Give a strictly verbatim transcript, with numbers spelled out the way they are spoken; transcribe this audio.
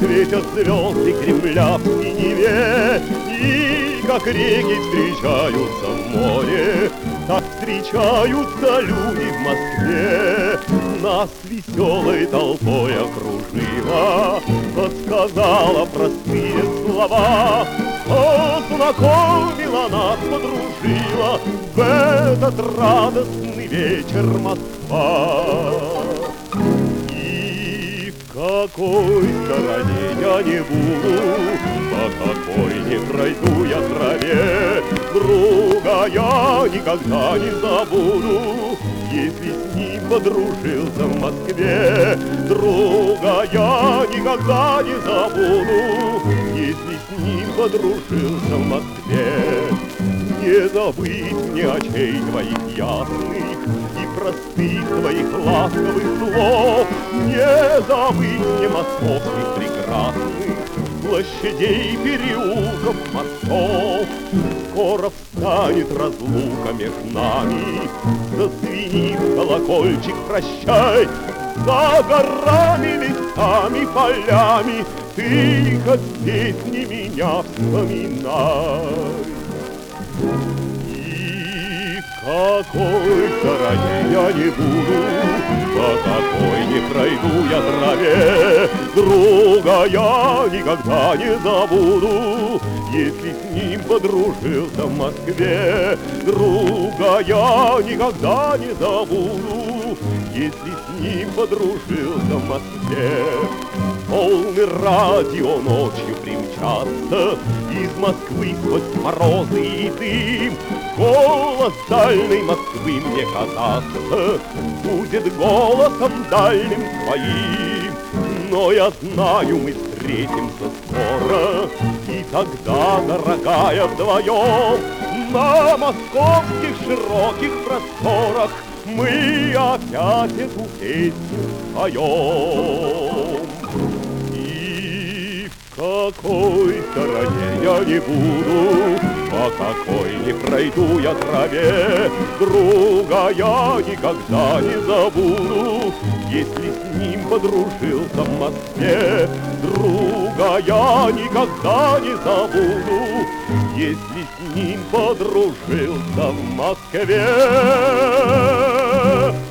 Светят звезды Кремля в синеве, и как реки встречаются в море, так встречаются люди в Москве. Нас веселой толпой окружила, подсказала простые слова, познакомила нас, подружила в этот радостный вечер Москва. И в какой стороне я не буду, по какой не пройду я траве, друга я никогда не забуду, если с ним подружился в Москве. Друга я никогда не забуду, если с ним подружился в Москве. Не забыть мне очей твоих ясных и простых твоих ласковых слов, не забыть мне московских прекрасных площадей, переулков, мостов. Скоро встанет разлука между нами, зазвенит колокольчик прощай. За горами, лесами, полями ты хоть песни меня вспоминай. И в какой стороне я не буду, по какой не пройду я траве, друга я никогда не забуду, если с ним подружился в Москве. Друга я никогда не забуду, если с ним подружился в Москве. Волны радио ночью примчатся из Москвы сквозь морозы и дым. Голос дальней Москвы мне казаться будет голосом дальним твоим. Но я знаю, мы встретимся скоро, и тогда, дорогая, вдвоем на московских широких просторах мы опять эту песню поем. И в какой стороне я не буду, по какой не пройду я траве, друга я никогда не забуду, если с ним подружился в Москве. Друга я никогда не забуду, если с ним подружился в Москве.